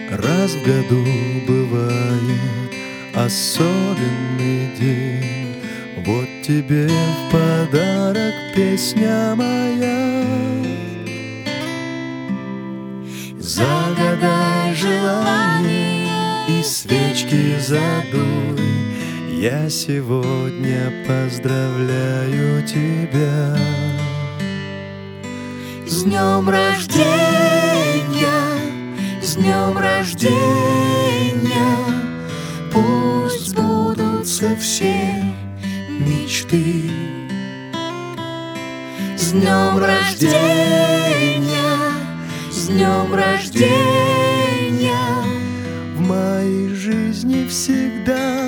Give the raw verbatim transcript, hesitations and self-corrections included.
Раз в году бывает особенный день, вот тебе в подарок песня моя. Загадай желание и свечки задуй, я сегодня поздравляю тебя. С днем рождения, с днем рождения, пусть сбудутся все мечты. С днем рождения, с днем рождения, в моей жизни всегда